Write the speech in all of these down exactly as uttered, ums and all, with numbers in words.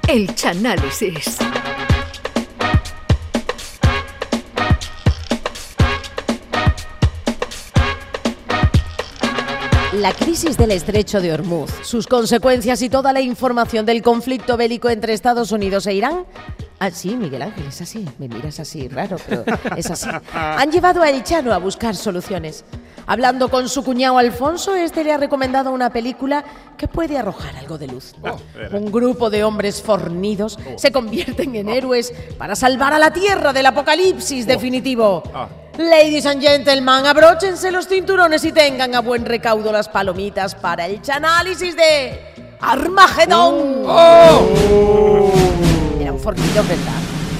El Chanálisis. La crisis del estrecho de Hormuz, sus consecuencias y toda la información del conflicto bélico entre Estados Unidos e Irán. Ah, sí, Miguel Ángel, es así. Me miras así, raro, pero es así. Han llevado a El Chano a buscar soluciones. Hablando con su cuñado Alfonso, este le ha recomendado una película que puede arrojar algo de luz. Oh, Un grupo de hombres fornidos oh. se convierten en héroes para salvar a la Tierra del apocalipsis oh. definitivo. Oh. Ladies and gentlemen, abróchense los cinturones y tengan a buen recaudo las palomitas para el chanálisis de Armagedón. Oh. Oh. Eran fornidos, ¿verdad?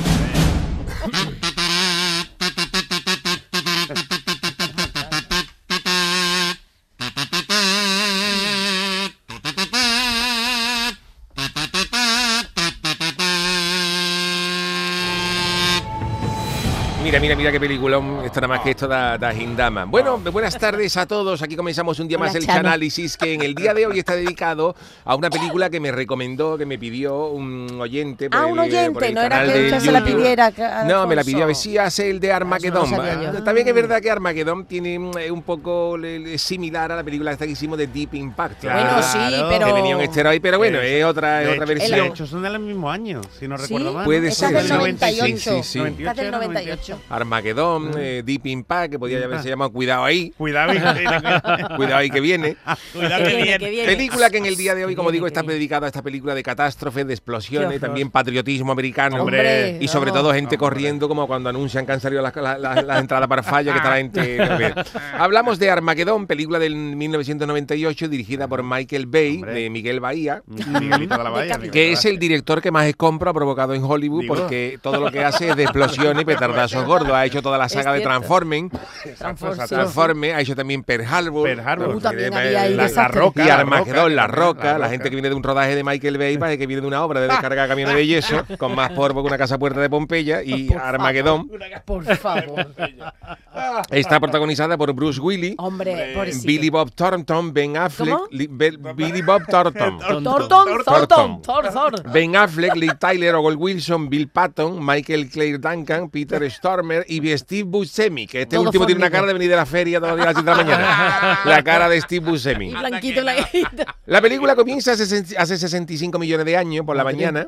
Mira, mira, mira qué peliculón. Esto nada más que esto da, da Hindama. Bueno, buenas tardes a todos. Aquí comenzamos un día más el Chanálisis, que en el día de hoy está dedicado a una película que me recomendó, que me pidió un oyente. Por ah, el, un oyente, no era que usted se la pidiera. No, me la pidió. A ver si hace el de Armagedón. No También es verdad que Armagedón tiene un poco similar a la película esta que hicimos de Deep Impact. Claro, bueno, sí, pero... Que venía un esteroide, pero bueno, es, es otra, es otra versión. De hecho, son del mismo año, si no recuerdo ¿Sí? mal. Puede Esa ser. Es del noventa y ocho. Sí, sí, sí. Esa es del noventa y ocho. Armagedón, mm. eh, Deep Impact, que podría haberse llamado Cuidado ahí. Cuidado ahí. Cuidado ahí que viene. Cuidado que viene, que viene. Película que en el día de hoy, como digo, está dedicada a esta película de catástrofes, de explosiones, también patriotismo americano. Hombre, y sobre no. todo gente Hombre. corriendo como cuando anuncian que han salido las, las, las, las entradas para falla, que está la gente... Hablamos de Armagedón, película del mil novecientos noventa y ocho, dirigida por Michael Bay, Hombre. de Miguel Bahía. Miguelito de la Bahía. Miguel que es el director que más escombro ha provocado en Hollywood, Digo. porque todo lo que hace es de explosiones y petardazos gordos. Ha hecho toda la saga de Transforming. Transforme, ha hecho también Pearl Harbor. Pearl Harbor. Uh, también había ahí la, la Roca. Y Armagedón, La Roca. La, la, la gente que viene de un rodaje de Michael Bay, parece que viene de una obra de descargar camiones de yeso, con más polvo que una casa puerta de Pompeya. Y por Armagedón. Por favor. Está protagonizada por Bruce Willis. Hombre, Billy Bob Thornton, Ben Affleck. Li, Be, Billy Bob Thornton. Thornton, Thornton, Thornton. Ben Affleck, Lee Tyler, Owen Wilson, Bill Patton, Michael Claire Duncan, Peter Stormer y Steve Buscemi, que este Todo último formido. tiene una cara de venir de la feria todos los días a las siete de la mañana. La cara de Steve Buscemi. Y blanquito, blanquito. La película comienza hace, hace sesenta y cinco millones de años por la mañana.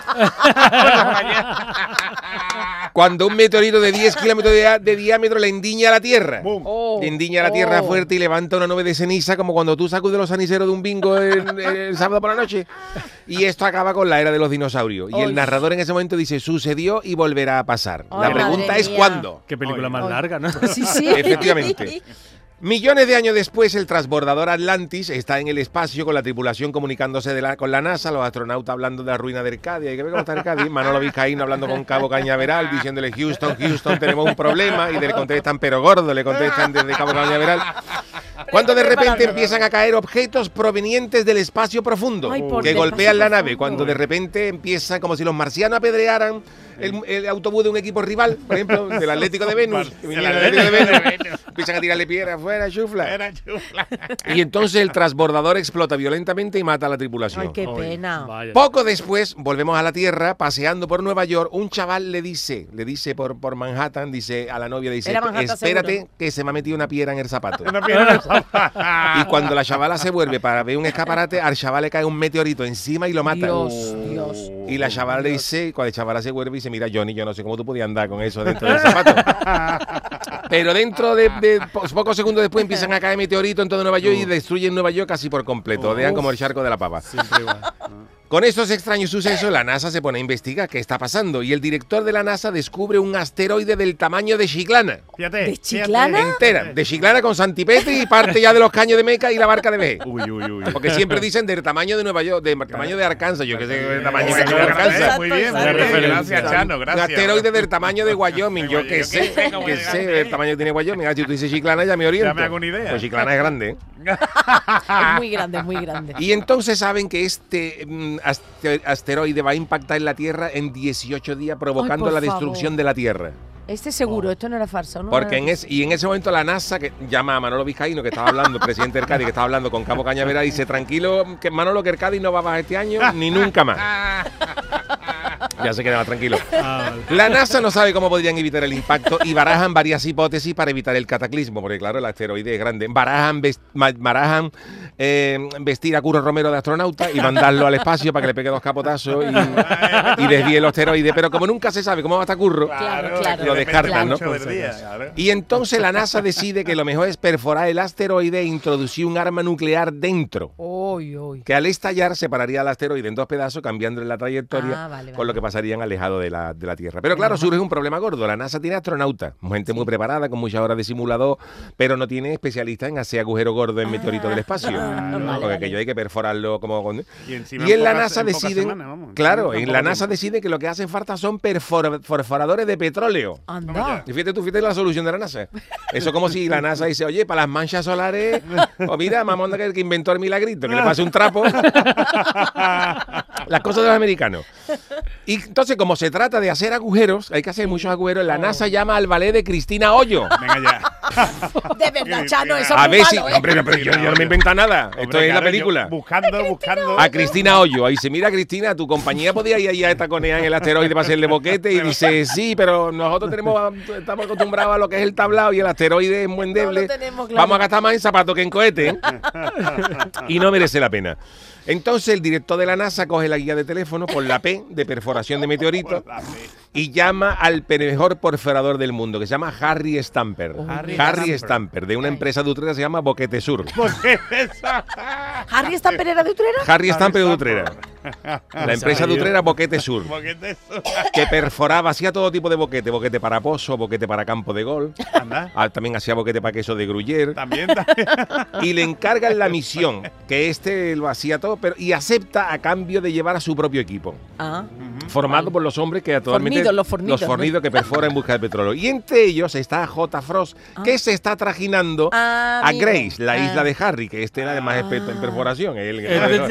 Cuando un meteorito de diez kilómetros de, de diámetro le endiña a la Tierra. Oh, le endiña a la Tierra oh. fuerte y levanta una nube de ceniza, como cuando tú sacudes los ceniceros de un bingo el, el sábado por la noche. Y esto acaba con la era de los dinosaurios. Y el narrador en ese momento dice, sucedió y volverá a pasar. Oh, la pregunta es ¿cuándo? Qué película Oye, más Oye. larga, ¿no? Sí, sí. Efectivamente. Millones de años después, el transbordador Atlantis está en el espacio con la tripulación comunicándose de la, con la NASA, los astronautas hablando de la ruina de Arcadia. ¿Y qué ve cómo está Arcadia? Manolo Vizcaíno hablando con Cabo Cañaveral, diciéndole, Houston, Houston, tenemos un problema. Y le contestan, pero gordo, le contestan desde Cabo Cañaveral. Cuando de repente empiezan a caer objetos provenientes del espacio profundo Ay, que golpean la nave. Cuando de repente empieza como si los marcianos apedrearan el, el autobús de un equipo rival, por ejemplo, del Atlético de Venus. Que vinieron del Atlético de Venus. Empiezan a tirarle piedras, fuera, chufla. Y entonces el transbordador explota violentamente y mata a la tripulación. Ay, qué pena. Vaya. Poco después, volvemos a la Tierra, paseando por Nueva York, un chaval le dice, le dice por, por Manhattan, dice a la novia, dice, espérate seguro. que se me ha metido una piedra en el zapato. Una piedra en el zapato. Y cuando la chavala se vuelve para ver un escaparate, al chaval le cae un meteorito encima y lo mata. Dios, Dios. Y la chavala le dice, cuando la chavala se vuelve y dice, mira, Johnny, yo no sé cómo tú podías andar con eso dentro del zapato. Pero dentro de, de pocos segundos después empiezan a caer meteoritos en todo Nueva York y destruyen Nueva York casi por completo. Dejan como el charco de la papa. Siempre igual. Con estos extraños sucesos, la NASA se pone a investigar qué está pasando y el director de la NASA descubre un asteroide del tamaño de Chiclana. Fíjate. ¿De Chiclana? Entera, de Chiclana con Santipetri y parte ya de los caños de Meca y la barca de Veje. Uy, uy, uy. Porque siempre dicen del tamaño de Nueva York, del tamaño de Arkansas. Yo que sé del tamaño de Arkansas. Muy bien, muy bien. Gracias, Chano, gracias. Un asteroide del tamaño de Wyoming. Yo que sé, que sé del tamaño que tiene Wyoming. Si tú dices Chiclana ya me oriento. Ya me hago una idea. Pues Chiclana es grande. Es muy grande, es muy grande. Y entonces saben que este mm, aste- asteroide va a impactar en la Tierra en dieciocho días, provocando Ay, la por destrucción favor. de la Tierra. Este seguro, esto no era farsa, ¿no? Porque era... en ese, y en ese momento la NASA, que llama a Manolo Vizcaíno, que estaba hablando, el presidente del Cádiz, que estaba hablando con Cabo Cañaveral, y dice, tranquilo, que Manolo, que el Cádiz no va a bajar este año, ni nunca más. Ya se queda más tranquilo. Ah, vale. La NASA no sabe cómo podrían evitar el impacto y barajan varias hipótesis para evitar el cataclismo, porque claro, el asteroide es grande. Barajan, vest, barajan eh, vestir a Curro Romero de astronauta y mandarlo al espacio para que le pegue dos capotazos y, y desvíe el asteroide. Pero como nunca se sabe cómo va a estar Curro, Claro, claro. lo descartan, ¿no? Mucho del día, claro. Y entonces la NASA decide que lo mejor es perforar el asteroide e introducir un arma nuclear dentro, Uy, uy. que al estallar separaría al asteroide en dos pedazos, cambiándole la trayectoria, Ah, vale, con vale. lo que pasarían alejado de la, de la Tierra. Pero claro, surge un problema gordo. La NASA tiene astronautas, gente muy preparada, con muchas horas de simulador, pero no tiene especialistas en hacer agujero gordo en meteoritos del espacio. Ah, vale, Porque vale. aquello hay que perforarlo como... con- Y, encima Y en la pocas- NASA pocas deciden, semanas, vamos. claro, En en la poco NASA tiempo. deciden que lo que hacen falta son perfor- perforadores de petróleo. Anda. Y fíjate tú, fíjate la solución de la NASA. Eso como si la NASA dice, oye, para las manchas solares, o mira, mamón, que que inventó el milagrito, que le pase un trapo. Las cosas de los americanos. Y entonces, como se trata de hacer agujeros, hay que hacer muchos agujeros, la NASA llama al ballet de Cristina Hoyo. Venga ya. De verdad, Chano, eso A es muy ver si... malo, ¿eh? Hombre, no, pero yo, yo no me invento nada. Esto Hombre, es la claro, yo película. Buscando, buscando. A Cristina Hoyo. Ahí dice, mira, Cristina, tu compañía podía ir allá a taconear en el asteroide para hacerle boquete. Y dice, sí, pero nosotros tenemos estamos acostumbrados a lo que es el tablao y el asteroide es muy endeble. No lo tenemos claro. Vamos a gastar más en zapatos que en cohete. ¿eh? Y no merece la pena. Entonces el director de la NASA coge la guía de teléfono por la P de perforación de meteoritos y llama al mejor perforador del mundo, que se llama Harry Stamper. Harry Harry Stamper. Stamper, de una empresa de Utrera que se llama Boquete Sur. Porque esa- ¿Harry está en Pereira de Utrera? Harry Stamper de Stamper. Utrera. La empresa de Utrera Boquete Sur, Porque te- que perforaba, hacía todo tipo de boquete, boquete para pozo, boquete para campo de gol, Anda. ah, también hacía boquete para queso de Gruyère, También, también. y le encargan la misión, que este lo hacía todo, pero y acepta a cambio de llevar a su propio equipo, Ah. formado Vale. por los hombres que actualmente... Fornidos, los fornidos, los fornidos que perforan en busca de petróleo. Y entre ellos está J. Frost, que se está trajinando Ah, a amigo. Grace, la Ah. isla de Harry, que este era además experto en Ah. perforación. Él,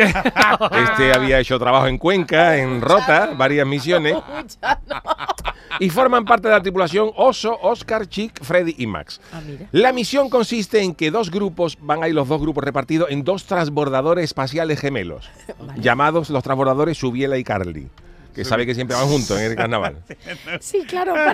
este había hecho trabajo en Cuenca, en Rota, varias misiones. Uy, Chano. Y forman parte de la tripulación Oso, Oscar, Chick, Freddy y Max. Ah, mira. La misión consiste en que dos grupos, van ahí los dos grupos repartidos en dos transbordadores espaciales gemelos, Vale. llamados los transbordadores Subiela y Carly, que sabe que siempre van juntos en el carnaval. Sí, claro. Para...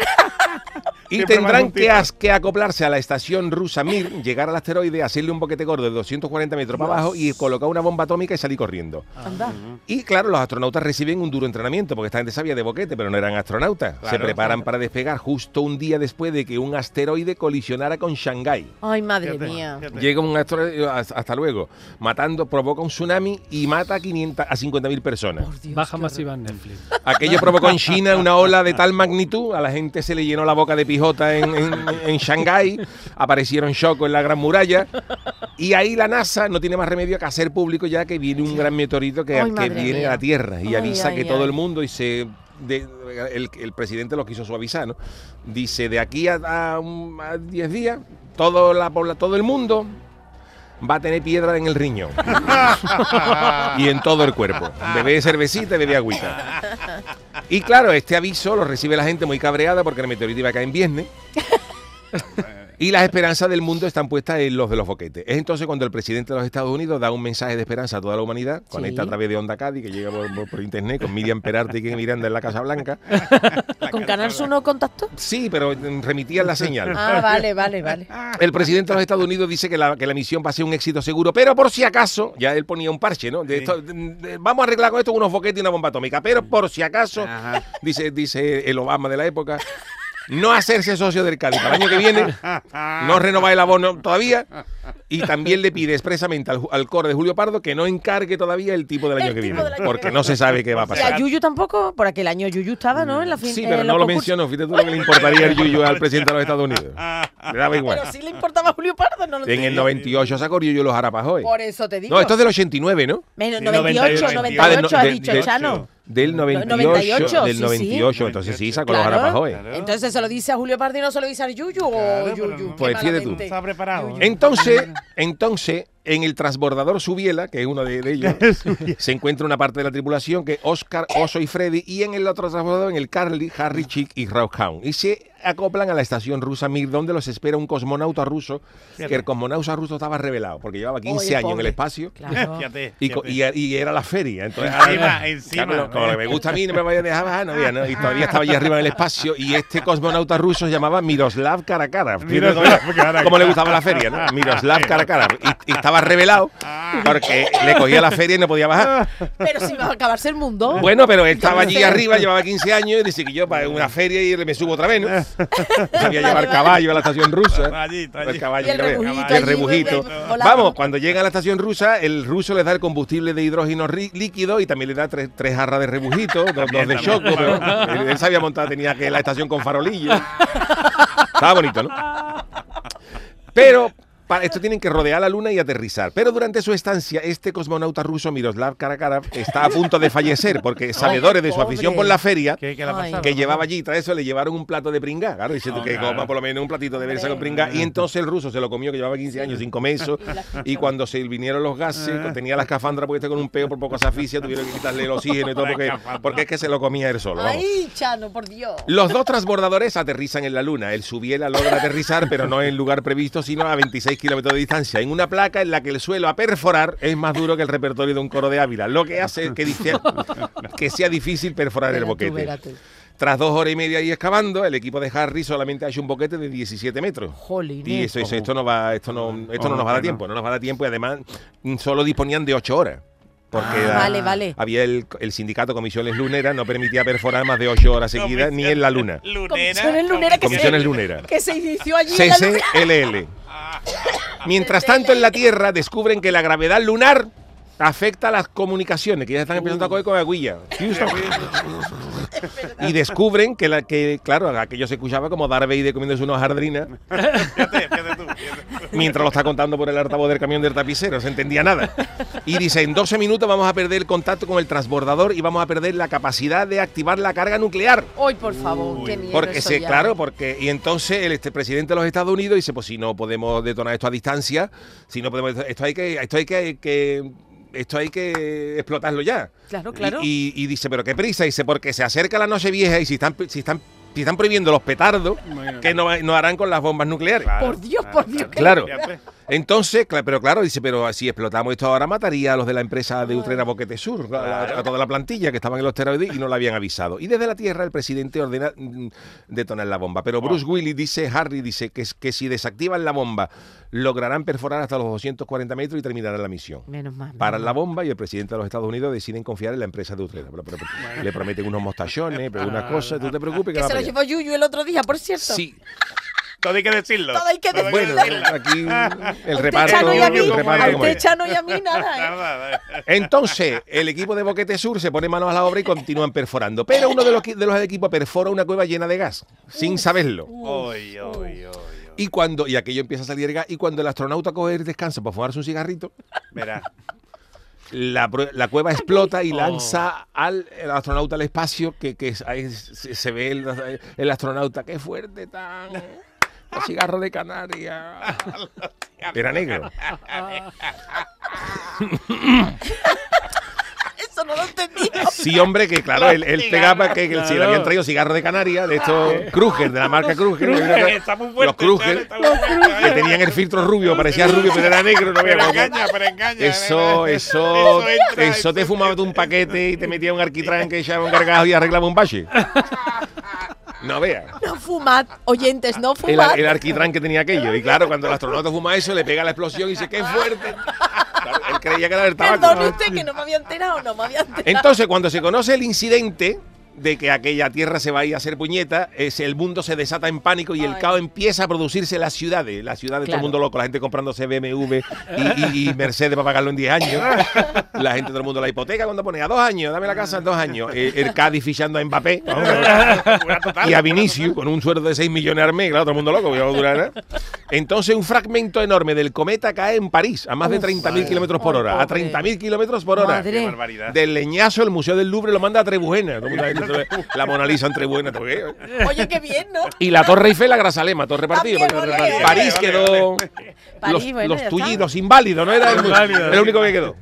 Y Siempre van tendrán que, juntitos. as- que acoplarse a la estación rusa Mir, llegar al asteroide, hacerle un boquete gordo de doscientos cuarenta metros para abajo y colocar una bomba atómica y salir corriendo. Anda. Y claro, los astronautas reciben un duro entrenamiento, porque esta gente sabía de boquete, pero no eran astronautas. Se Claro, preparan claro. para despegar justo un día después de que un asteroide colisionara con Shanghái. Ay, madre Fíjate, mía. fíjate. Llega un asteroide, hasta hasta luego, matando, provoca un tsunami y mata a, quinientas, a cincuenta mil personas. Por Dios, Baja qué masiva en Netflix. Aquello provocó en China una ola de tal magnitud, a la gente se le llenó la boca de pijota en, en, en Shanghái, aparecieron shocos en la Gran Muralla, y ahí la NASA no tiene más remedio que hacer público ya que viene un gran meteorito que, Ay, que madre viene mía. a la Tierra y Ay, avisa ay, que todo ay. el mundo y se... de- el, el presidente lo quiso suavizar, ¿no? Dice, de aquí a, a un- a diez días, todo, la, pobla- todo el mundo va a tener piedra en el riñón y en todo el cuerpo. Bebé cervecita y bebé agüita. Y claro, este aviso lo recibe la gente muy cabreada porque el meteorito iba a caer en viernes. Y las esperanzas del mundo están puestas en los de los boquetes. Es entonces cuando el presidente de los Estados Unidos da un mensaje de esperanza a toda la humanidad, conecta a través de Onda Cádiz, que llega por, por- por internet, con Miriam Perarte y Ken Miranda en la Casa Blanca. ¿Con Canal Sur no contactó? Sí, pero mm, remitían la señal. Ah, vale, vale, vale. El presidente de los Estados Unidos dice que la, que la misión va a ser un éxito seguro, pero por si acaso, ya él ponía un parche, ¿no? De Sí. esto, de- de- vamos a arreglar con esto unos boquetes y una bomba atómica, pero por si acaso, Ajá. dice, dice el Obama de la época, no hacerse socio del Cádiz para el año que viene, no renovar el abono todavía, y también le pide expresamente al, al core de Julio Pardo que no encargue todavía el tipo del año El que tipo viene, del año que porque viene. no se sabe qué va a ¿Y pasar. a Yuyu tampoco? Por aquel año Yuyu estaba, ¿no? En la fin, Sí, en pero los no lo concursos. mencionó. Fíjate tú lo que le importaría el Yuyu al presidente de los Estados Unidos. Le daba igual. Pero sí le importaba a Julio Pardo, no lo En el noventa y ocho sacó Yuyu los Arapajoy. Por eso te digo. No, esto es del ochenta y nueve, ¿no? Menos, Sí, noventa y ocho, noventa y ocho. noventa y Ah, de no- ocho ha de- dicho de- Chano. Del noventa y ocho, noventa y ocho, del sí, noventa y ocho, sí. entonces sí sacó Claro. los Arapajoy. Claro. Entonces se lo dice a Julio Pardo y no se lo dice a Yuyu o Claro, pero Yuyu. no. Qué Pues fíjate tú. malamente. Está preparado. Yuyu. Entonces, entonces, en el transbordador Subiela, que es uno de, de ellos, se encuentra una parte de la tripulación que es Oscar, Oso y Freddy, y en el otro transbordador, en el Carly, Harry, Chick y Rockhound. Y se acoplan a la estación rusa Mir, donde los espera un cosmonauta ruso, que el cosmonauta ruso estaba revelado, porque llevaba quince Oye, años en pobre. el espacio. Claro. Fíjate, Y, co- fíjate. y, y era la feria. Entonces, Encima, ahora, encima. claro, como lo que me gusta a mí, no me vaya a dejar bajar, no, había, ¿no? Y todavía estaba allí arriba en el espacio. Y este cosmonauta ruso se llamaba Miroslav Karakara. Miroslav Karakara. Como le gustaba la feria, ¿no? Miroslav Karakara. Y, y estaba revelado porque le cogía la feria y no podía bajar. Pero si va a acabarse el mundo. Bueno, pero él estaba allí arriba, llevaba quince años, y dice que yo para una feria y me subo otra vez, ¿no? Sabía llevar vale. caballo a la estación rusa. Allí, allí. El caballo, Y el que ves. rebujito Y el allí, rebujito. volando. Vamos, cuando llega a la estación rusa, el ruso les da el combustible de hidrógeno ri- líquido y también le da tres, tres jarras de rebujito, dos, dos de También, choco, también. pero él, él sabía montar, tenía que la estación con farolillo. Estaba bonito, ¿no? Pero para esto tienen que rodear la luna y aterrizar. Pero durante su estancia, este cosmonauta ruso, Miroslav Karakara, está a punto de fallecer porque sabedores de su pobre. afición por la feria, ¿Qué, qué le ha Ay. pasado? que llevaba allí, tras eso le llevaron un plato de pringá, claro, dice Oh, que claro. coma por lo menos un platito de versa con pringá, y entonces el ruso se lo comió, que llevaba quince años sin comer eso, y cuando se vinieron los gases, tenía la escafandra puesta con un peo, por poco se asfixia, tuvieron que quitarle el oxígeno y todo, La porque, escafandra. porque es que se lo comía él solo, vamos. Ay, Chano, por Dios. Los dos transbordadores aterrizan en la Luna. El Subiela logra aterrizar, pero no en el lugar previsto, sino a veintiséis kilómetros de distancia, en una placa en la que el suelo a perforar es más duro que el repertorio de un coro de Ávila, lo que hace que, dice- que sea difícil perforar el Verá tú, boquete. verá tú. Tras dos horas y media ahí excavando, el equipo de Harry solamente ha hecho un boquete de diecisiete metros. Jolines. Y eso, eso- esto no va, esto no, esto no nos va a dar tiempo, no nos va a dar tiempo, y además mm, solo disponían de ocho horas. Porque Ah, era- vale, vale. había el, el sindicato Comisiones Luneras, no permitía perforar más de ocho horas seguidas ni en la luna. Comisiones luneras que Comisiones se, luneras. que se inició allí en la C C luna. L L. Mientras tanto, en la Tierra descubren que la gravedad lunar afecta a las comunicaciones, que ya están empezando a coger con aguilla. Y descubren que, la, que, claro, aquello se escuchaba como Darth Vader comiéndose unos jardrinas Fíjate, fíjate tú, fíjate tú. mientras lo está contando por el altavoz del camión del tapicero, no se entendía nada. Y dice, en doce minutos vamos a perder el contacto con el transbordador y vamos a perder la capacidad de activar la carga nuclear. Hoy, por favor, Uy. qué miedo. Porque eso se, ya. claro, porque y entonces el este presidente de los Estados Unidos dice, pues si no podemos detonar esto a distancia, si no podemos, esto hay que, esto hay que, que esto hay que explotarlo ya. Claro, claro. Y, y- y dice, pero qué prisa, dice, porque se acerca la noche vieja y si están, si están, si están prohibiendo los petardos, que no, no harán con las bombas nucleares. Claro, Por Dios, por Dios. qué Claro. Fíjate. Entonces, cla- pero claro, dice, pero si explotamos esto ahora mataría a los de la empresa de Utrera Boquete Sur, a- Claro. a, a toda la plantilla que estaban en los esteroides y no la habían avisado. Y desde la Tierra el presidente ordena mm, detonar la bomba. Pero Bruce Willis dice, Harry dice que, es- que si desactivan la bomba lograrán perforar hasta los doscientos cuarenta metros y terminarán la misión. Menos mal. Paran menos la mal. bomba y el presidente de los Estados Unidos deciden confiar en la empresa de Utrera. Pero- pero- pero le prometen unos mostachones, pero unas cosas, tú te preocupes que, Que va se lo para allá. llevó Yuyu el otro día, por cierto. Sí, Todo hay que decirlo. Todo hay que Todo decirlo. bueno, Dilo. aquí el A usted, reparto, Chano, y a mí, el reparto a como usted, es. Chano, y a mí nada, ¿eh? Nada, Entonces, el equipo de Boquete Sur se pone manos a la obra y continúan perforando. Pero uno de los, de los equipos perfora una cueva llena de gas, sin saberlo. Oy, oy, oy, oy. Y cuando y aquello empieza a salir gas, y cuando el astronauta coge el descanso para fumarse un cigarrito, Verá. la, prue- la cueva explota y Oh. lanza al el astronauta al espacio, que, que es- ahí se, se ve el, el astronauta, qué fuerte tan... Los cigarros de Canarias. Era negro. Eso no lo entendí. Sí, hombre, que claro, él, él pegaba que, que si le Claro. habían traído cigarros de Canarias, de estos Kruger, de la marca Kruger. Está muy fuerte, Los Kruger, está muy fuerte. que tenían el filtro rubio, parecía rubio, pero era negro. No Pero veía engaña, pero engaña. Eso, eso, Eso entra, eso te eso fumaba tú un paquete y te metía un arquitrán que echaba un gargajo y arreglaba un bache. No veas. No fumad, oyentes, no El, fumad. el arquitrán que tenía aquello. Y claro, cuando el astronauta fuma eso, le pega la explosión y dice, ¡qué fuerte! Claro, él creía que era el tabaco. Perdone usted que no me había enterado, no me había enterado. Entonces, cuando se conoce el incidente de que aquella tierra se va a ir a hacer puñeta, es, el mundo se desata en pánico y el Ay. caos empieza a producirse en las ciudades. Las ciudades, todo Claro. el mundo loco, la gente comprándose B M W y, y- y Mercedes para pagarlo en diez años. La gente, todo el mundo, la hipoteca cuando pone a dos años, dame la casa en dos años. El, el Cádiz fichando a Mbappé y a Vinicius con un sueldo de seis millones al mes, claro, todo el mundo loco, que no va a durar nada. Entonces, un fragmento enorme del cometa cae en París a más de Uf, treinta mil madre. kilómetros por Ay, hora. A pobre. treinta mil kilómetros por hora. Madre. Qué barbaridad. Del leñazo, el Museo del Louvre lo manda a Trebujena. Todo el mundo ahí, la Mona Lisa en Trebujena. ¿Por qué? Oye, qué bien, ¿no? Y la Torre Eiffel a Grazalema, todo repartido. También, porque vale, vale, París vale, quedó. vale. Los, París, bueno, los ya tullidos, está. los inválidos, ¿no? Era el, Inválidos. el único que quedó.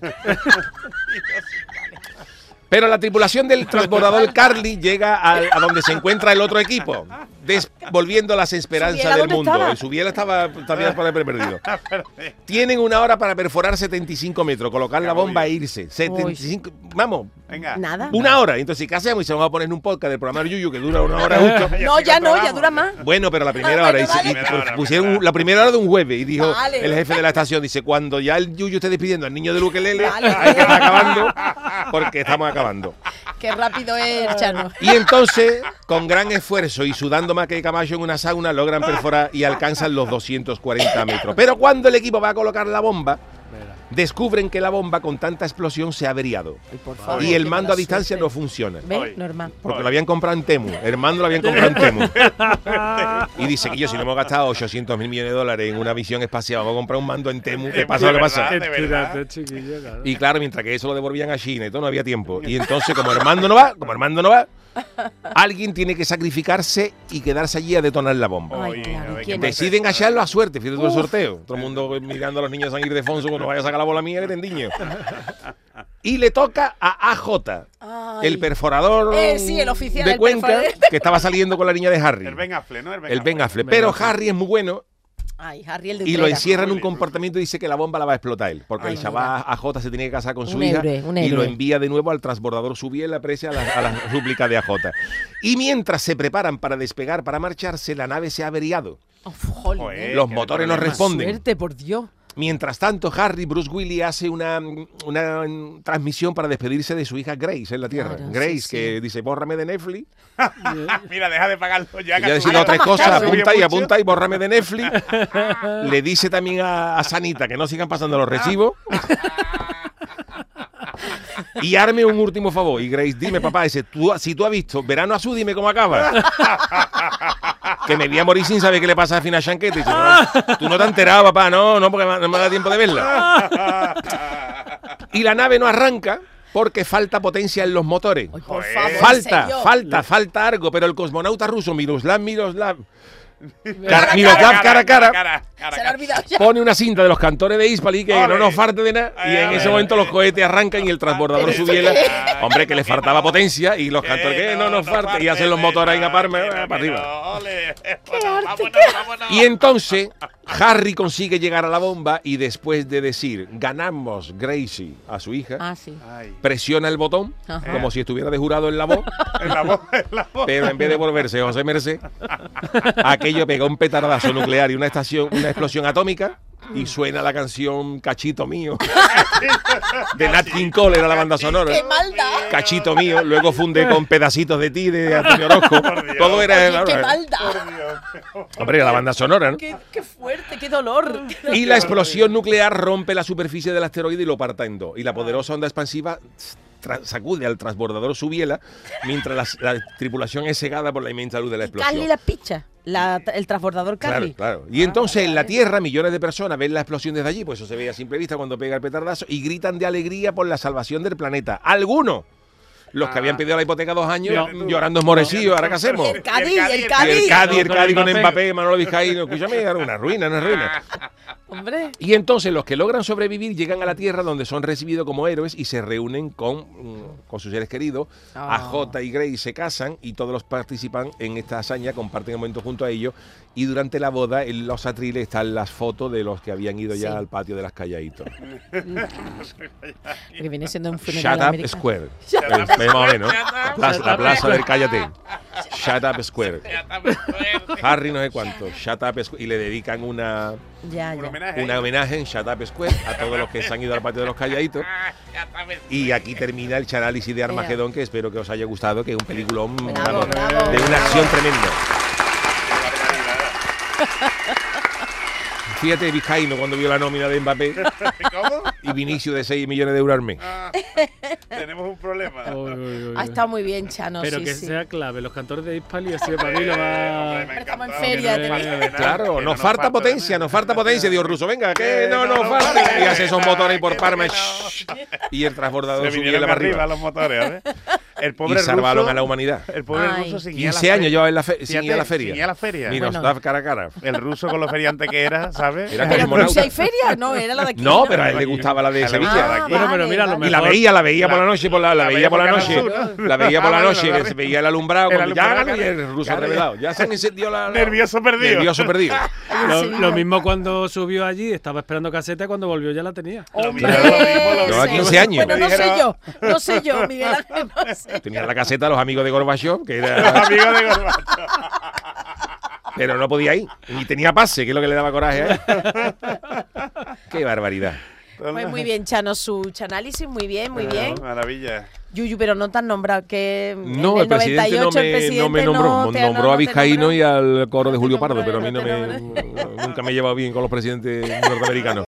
Pero la tripulación del transbordador Carly llega al- a donde se encuentra el otro equipo. Des- volviendo a las esperanzas ¿Subiela del dónde mundo. estaba? El Subiela estaba también por haber perdido. Tienen una hora para perforar setenta y cinco metros, colocar la bomba e irse. setenta y cinco, vamos, Venga. Nada. una hora. Entonces, ¿qué hacemos? Y se vamos a poner en un podcast del programa de Yuyu que dura una hora justo. No, ya no, ya dura más. Bueno, pero la primera Ah, hora. bueno, y se- y vale. pu- pusieron un- la primera hora de un jueves. Y dijo Vale. el jefe de la estación, dice, cuando ya el Yuyu esté despidiendo al niño del ukelele, Vale. hay que estar acabando porque estamos acabando. Qué rápido es el Chano. Y entonces, con gran esfuerzo y sudando más que Camacho en una sauna, logran perforar y alcanzan los doscientos cuarenta metros. Pero cuando el equipo va a colocar la bomba, descubren que la bomba con tanta explosión se ha averiado. Ay, por favor, Y el qué mando mala a distancia suerte. no funciona. ¿Ves? Ay. Normal. Porque lo habían comprado en Temu. El mando lo habían comprado en Temu. Y dice que yo, si no hemos gastado ochocientos mil millones de dólares en una visión espacial, vamos a comprar un mando en Temu. ¿Qué pasa lo que pasa? De verdad. Tírate, chiquillo, claro. Y claro, mientras que eso lo devolvían a China y todo, no había tiempo. Y entonces, como Armando no va, como Armando no va, alguien tiene que sacrificarse y quedarse allí a detonar la bomba. Ay, Oye, claro, a ver ¿y qué quién pasa. es? Deciden hallarlo a suerte, fíjate tú el sorteo. Todo el mundo mirando a los niños de San Ildefonso cuando vaya a sacar la bola mía que tendiño. Y le toca a A J, Ay. el perforador Eh, sí, el oficial, de el Cuenca, perforador. que estaba saliendo con la niña de Harry. El Ben Affleck, ¿no? El Ben Affleck. Pero Harry es muy bueno Ay, Harry el de y lo Utrera. encierra en un comportamiento y dice que la bomba la va a explotar él. Porque Ay, el chaval A J se tiene que casar con su Un hija héroe, un y lo héroe. envía de nuevo al transbordador Subiela, prese a la, a la súplica de A J. Y mientras se preparan para despegar, para marcharse, la nave se ha averiado. Oh, jolín, Joder. eh. Los qué motores no problema. responden. Suerte, por Dios. Mientras tanto, Harry, Bruce Willis, hace una, una transmisión para despedirse de su hija Grace en la Tierra. Claro, Grace, sí, sí. que dice, bórrame de Netflix. Mira, deja de pagarlo ya. Y que ya ha decir subido- otras cosas, ha subido apunta y mucho. apunta y bórrame de Netflix. Le dice también a, a Sanita que no sigan pasando los recibos. Y arme un último favor. Y Grace, dime, papá, dice, tú, si tú has visto Verano Azul, dime cómo acaba. Que me voy a morir sin saber qué le pasa a Fina Chanquete. Dice, no, tú no te has enterado, papá, no, no, porque no me da tiempo de verla. Y la nave no arranca porque falta potencia en los motores. Ay, por Joder. favor, ¿en Falta, serio? falta, falta algo, pero el cosmonauta ruso Miroslav Miroslav Cara a Miroslav cara a cara cara, Se lo ha cara. olvidado ya. pone una cinta de los cantores de Hispali que Ole. no nos falte de nada y en Ole. ese momento los cohetes arrancan y el transbordador ¿Pero Subiela, esto qué? hombre, que le faltaba potencia y los Que cantores que no nos falte y hacen los motores ahí a Parma eh, para arriba. Ole. Bueno, vámonos, vámonos. Y entonces Harry consigue llegar a la bomba y después de decir ganamos Gracie a su hija, Ah, sí. Ay, presiona el botón Ajá. como si estuviera de jurado en la voz. en la voz, en la voz. Pero en vez de volverse José Merced, aquello pega un petardazo nuclear y una estación, una explosión atómica y suena la canción Cachito Mío de Nat King Cole, era la banda sonora. ¡Qué maldad! Cachito Mío, luego fundé con Pedacitos de ti de Antonio Orozco. Por Dios. Todo era, Oye, ¡qué maldad! Por Dios. hombre, era la banda sonora, ¿no? Qué, ¡Qué fuerte! ¡Qué dolor! qué dolor. Y la explosión nuclear rompe la superficie del asteroide y lo parta en dos. Y la poderosa onda expansiva tra- sacude al transbordador Subiela mientras la, la tripulación es cegada por la inmensa luz de la explosión. Carly la picha. La, el transbordador Carly. Claro, claro. Y entonces en la Tierra millones de personas ven la explosión desde allí, pues eso se ve a simple vista cuando pega el petardazo, y gritan de alegría por la salvación del planeta. Algunos, los que Ah. habían pedido la hipoteca dos años, Fíjate tú. llorando esmorecillos, ¿ahora qué hacemos? El Cádiz, Y el el Y Cádiz. el Cádiz, el Con Cádiz con Mbappé. Mbappé, Manolo Vizcaíno, escúchame, era una ruina, una ruina. Hombre. Y entonces los que logran sobrevivir llegan a la Tierra donde son recibidos como héroes y se reúnen con, mm, con sus seres queridos. Ah. A J y Grace se casan y todos los participan en esta hazaña, comparten el momento junto a ellos. Y durante la boda en los atriles están las fotos de los que habían ido ya Sí. al patio de las Calladitos. Que viene siendo un funeral Shut Up americano. Square. Shut Eh, Up más o menos. Shut Up. La plaza, la plaza del Cállate. Shut Up Square. Ya está muy fuerte. Harry no sé cuánto. Shut Up Square. Y le dedican una, Ya, Un ya. homenaje. un homenaje en Shut Up Square a todos los que se han ido al patio de los Calladitos. Ah, ya está muy Y aquí termina el análisis de Armagedón, que espero que os haya gustado, que es un peliculón Bravo, vamos, bravo. de una acción tremenda. Fíjate Vizcaíno cuando vio la nómina de Mbappé ¿Cómo? y Vinicio de seis millones de euros al mes. Ah, tenemos un problema. Uy, uy, uy, Ha uy. estado muy bien, Chano. Pero sí, que sí. sea clave, los cantores de Hispali, así para mí lo Hombre, va... me ha Estamos en encantado. feria, Que no te- falte de nada, Claro, que nos no falta falte de potencia, nada. nos falta potencia, Dios ruso. Venga, que Que no no nos nos falta. falte Y hace esos de motores nada, ahí por que Parma. no. Y el transbordador Se subía vinieron para arriba arriba. los motores, ¿eh? El pobre y salvaron ruso, a la humanidad. El pobre Ay. ruso sin ir a la quince años feria. llevaba en la fe- sin Fíjate, ir a la feria. Sin ir a la feria. Mira, Bueno. estaba cara a cara. El ruso con lo feriante que era, ¿sabes? Era Pero en cosmonauta. Rusia hay feria, no, era la de aquí. No, pero a él le gustaba la de A él le Sevilla. gustaba Ah, Bueno, pero vale, mira, lo vale. Y la mejor- veía, la veía por La- la noche, por la, la la veía veía por la por noche, Canal Sur, ¿no? la veía por Ah, la vale, noche, la que ve- se veía el alumbrado, el cuando ya alumbrado, y el ruso claro. revelado. Ya se han encendido la, la- Nervioso perdido. Nervioso perdido. Ay, en Lo, Sevilla. lo mismo cuando subió allí, estaba esperando caseta, cuando volvió ya la tenía. Hombre, mismo, lo mismo, lo Llevaba sí. quince años. Bueno, no Me sé dijeron- yo, no sé yo, Miguel Ángel, no sé. Tenía en la caseta a los amigos de Gorbachev, que Los era, amigos de Gorbachev. pero no podía ir. Ni tenía pase, que es lo que le daba coraje a él. Qué barbaridad. Pues muy bien, Chano, su análisis, muy bien, muy bien. Maravilla. Yuyu, pero no te han nombrado que No, en el presidente, no, noventa y ocho el me, presidente no me nombró. te- nombró no a te Vizcaíno nombró. y al coro de No te Julio nombró, Pardo, pero a no mí no te me, nunca me he llevado bien con los presidentes norteamericanos.